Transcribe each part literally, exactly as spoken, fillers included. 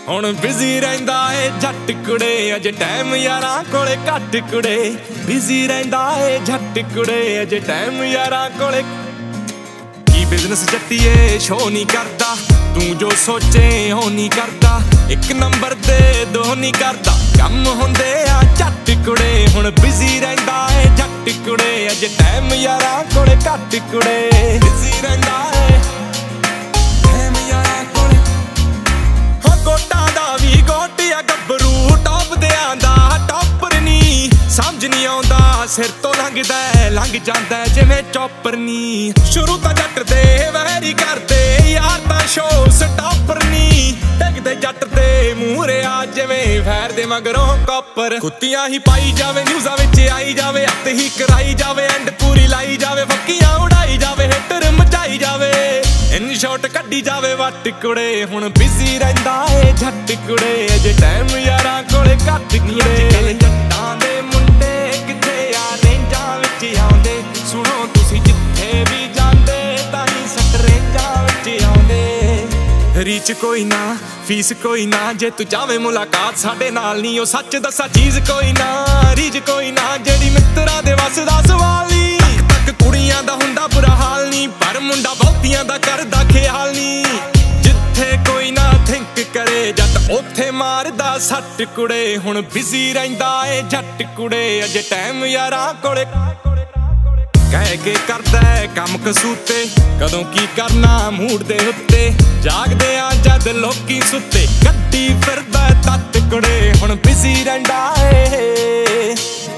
ਹੁਣ ਬਿਜ਼ੀ ਰਹਿੰਦਾ ਏ ਜੱਟ ਕੁੜੇ ਅਜੇ ਟਾਈਮ ਯਾਰਾਂ ਕੋਲੇ ਘੱਟ ਕੁੜੇ ਬਿਜ਼ੀ ਰਹਿੰਦਾ ਏ ਜੱਟ ਕੁੜੇ ਅਜੇ ਟਾਈਮ ਯਾਰਾਂ ਕੋਲੇ ਕੀ ਬਿਜ਼ਨਸ ਜੱਟੀਏ ਸ਼ੋ ਨਹੀਂ ਕਰਦਾ ਤੂੰ ਜੋ ਸੋਚੇ ਉਹ ਨਹੀਂ ਕਰਦਾ ਇੱਕ ਨੰਬਰ ਦੇ ਦੋ ਨਹੀਂ ਕਰਦਾ ਕੰਮ ਹੁੰਦੇ ਆ ਜੱਟ ਕੁੜੇ ਹੁਣ ਬਿਜ਼ੀ ਰਹਿੰਦਾ ਏ ਜੱਟ ਕੁੜੇ ਅਜੇ ਟਾਈਮ ਯਾਰਾਂ ਕੋਲੇ ਘੱਟ ਕੁੜੇ ਬਿਜ਼ੀ ਰਹਿੰਦਾ ਏ ਟਾਈਮ ਯਾਰਾਂ ਕੋਲੇ ਹੋ ਗੋਟਾਂ ਦਾ ਵੀ ਗੋਟਿਆ ਗੱਭਰੂ ਟੌਪਦਿਆਂ ਦਾ ਟੌਪਰ ਨੀ ਸਮਝ ਨਹੀਂ ਆਉਂਦਾ ਸਿਰ ਤੋਂ ਲੰਘਦਾ ਲੰਘ ਜਾਂਦਾ ਜਿਵੇਂ ਚੌਪਰ ਨੀ ਸ਼ੁਰੂ ਤਾਂ ਜੱਟ ਦੇ ਵੈਰੀ ਕਰਦੇ ਯਾਰ ਤਾਂ ਸ਼ੋ ਸਟਾਪਰ ਨੀ ਡਿੱਗਦੇ ਜੱਟ ਦੇ ਮੂਹਰੇ ਆ ਜਿਵੇਂ ਫੈਰ ਦੇ ਮਗਰੋਂ ਕਾਪਰ ਕੁੱਤੀਆਂ ਹੀ ਪਾਈ ਜਾਵੇ ਨਿਊਜ਼ਾਂ ਵਿੱਚ ਆਈ ਜਾਵੇ ਹੱਥ ਹੀ ਕਰਾਈ ਜਾਵੇ ਐਂਡ ਪੂਰੀ ਲਾਈ ਜਾਵੇ ਫੱਕੀਆਂ ਉਡਾਈ ਜਾਵੇ ਹਿੱਟਰ ਮਚਾਈ ਜਾਵੇ ਇਨ ਸ਼ਾਟ ਕੱਢੀ ਜਾਵੇ ਵੱਟ ਕੁੜੇ ਹੁਣ ਬਿਜ਼ੀ ਰਹਿੰਦਾ ਏ ਜੱਟ ਕੁੜੇ ਅਜੇ ਟਾਈਮ ਯਾਰਾਂ ਕੋਲੇ ਘੱਟ ਕੁੜੇ ਜੱਟਾਂ ਦੇ ਮੁੰਡੇ ਕਿੱਥੇ ਆ ਰੇਂਜਾਂ ਵਿੱਚ ਆਉਂਦੇ ਸੁਣੋ ਤੁਸੀਂ ਜਿੱਥੇ ਵੀ ਜਾਂਦੇ ਤਾਂ ਹੀ ਸੱਟ ਰੇਂਜਾਂ ਵਿੱਚ ਆਉਂਦੇ ਰੀਚ ਕੋਈ ਨਾ ਫੀਸ ਕੋਈ ਨਾ ਜੇ ਤੂੰ ਚਾਵੇਂ ਮੁਲਾਕਾਤ ਸਾਡੇ ਨਾਲ ਨਹੀਂ ਉਹ ਸੱਚ ਦੱਸਾਂ ਚੀਜ਼ ਕੋਈ ਨਾ ਰੀਝ ਕੋਈ ਨਾ ਜਿਹੜੀ ਮਿੱਤਰਾਂ ਦੇ ਵੱਸ ਦਾ ਸਵਾਲ ਨਹੀਂ ਤੱਕ ਤੱਕ ਕੁੜੀਆਂ ਦਾ ਹੁੰਦਾ ਬੁਰਾ ਹਾਲ ਨਹੀਂ ਪਰ ਮੁੰਡਾ ਬਹੁਤੀਆਂ ਦਾ ਕਰਦਾ ਖਿਆਲ ਨਹੀਂ ਜਿੱਥੇ ਕੋਈ ਨਾ ਥਿੰਕ ਕਰੇ ਜੱਟ ਉੱਥੇ ਮਾਰਦਾ ਸੱਟ ਕੁੜੇ ਹੁਣ ਬਿਜ਼ੀ ਰਹਿੰਦਾ ਏ ਜੱਟ ਕੁੜੇ ਅਜੇ ਟਾਈਮ ਯਾਰਾਂ ਕੋਲੇ ਕਹਿ ਕੇ ਕਰਦਾ ਕੰਮ ਕਸੂਤੇ ਕਦੋਂ ਕੀ ਕਰਨਾ ਮੂਡ ਦੇ ਉੱਤੇ ਜਾਗਦੇ ਆ ਜਦ ਲੋਕੀ ਸੁੱਤੇ ਗੱਡੀ ਫਿਰਦਾ ਤੱਤ ਕੁੜੇ ਹੁਣ ਬਿਜ਼ੀ ਰਹਿੰਦਾ ਏ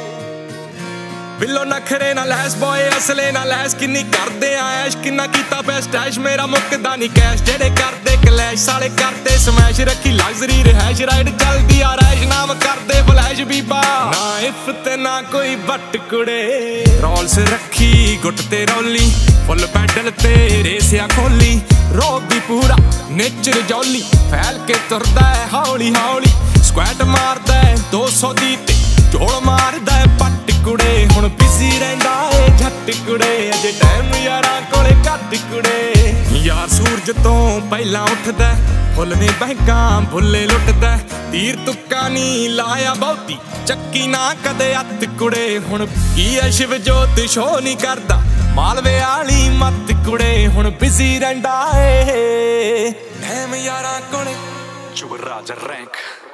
ਬਿੱਲੋ ਨਖਰੇ ਨਾਲ ਲੈਸ ਬੋਏ ਅਸਲੇ ਨਾਲ ਲੈਸ ਕਿੰਨੀ ਕਰਦੇ ਆ ਐਸ਼ ਕਿੰਨਾ ਕੀਤਾ ਬੈਸਟ ਐਸ਼ ਮੇਰਾ ਮੁੱਕਦਾ ਨਹੀਂ ਕੈਸ਼ ਜਿਹੜੇ ਕਰਦੇ ਕਲੈਸ਼ ਸਾਲੇ ਕਰਦੇ ਸਮੈਸ਼ ਰੱਖੀ ਲਗਜ਼ਰੀ ਰਹਿਸ਼ ਰਾਈਡ ਚੱਲਦੀ ਆ ਰੈਸ਼ ਨਾਮ ਕਰਦੇ ਫਲੈਸ਼ ਬੀਬਾ ਨਾ ਇਫ ਤੇ ਨਾ ਕੋਈ ਬੱਟ ਕੁੜੇ ਰੋਲਸ ਰੱਖੀ ਗੁੱਟ ਤੇ ਰੋਲੀ ਫੁੱਲ ਪੈਡਲ ਤੇ ਰੇਸਿਆ ਖੋਲੀ ਰੋਬ ਵੀ ਪੂਰਾ ਨੇਚਰ ਜੌਲੀ ਫੈਲ ਕੇ ਤੁਰਦਾ ਹੌਲੀ ਹੌਲੀ ਸਕੁਐਟ ਮਾਰਦਾ ਦੋ ਸੌ ਦੀ ਤੇ ਝੋਲ ਮਾਰਦਾ ਪੱਟ ਕੁੜੇ ਹੁਣ ਬਿਜ਼ੀ ਰਹਿੰਦਾ ਏ ਜੱਟ ਕੁੜੇ ਅਜੇ ਟਾਈਮ ਯਾਰਾਂ ਕੋਲੇ ਘੱਟ ਕੁੜੇ ਯਾਰ ਸੂਰਜ ਤੋਂ ਪਹਿਲਾਂ ਉੱਠਦਾ ਫੁੱਲ ਨੇ ਬਹਿਕਾਂ ਭੁੱਲੇ ਲੁੱਟਦਾ ਤੀਰ ਤੁੱਕਾ ਨੀ ਲਾਇਆ ਬਹੁਤੀ ਚੱਕੀ ਨਾ ਕਦੇ ਅੱਤ ਕੁੜੇ ਹੁਣ ਕੀ ਐ ਸ਼ਿਵ ਜੋਤ ਸ਼ੋ ਨਹੀਂ ਕਰਦਾ ਮਾਲਵੇ ਵਾਲੀ ਮੱਤ ਕੁੜੇ ਹੁਣ ਬਿਜ਼ੀ ਰਹਿੰਦਾ ਏ ਟਾਈਮ ਯਾਰਾਂ ਕੋਲੇ Chubarraja rank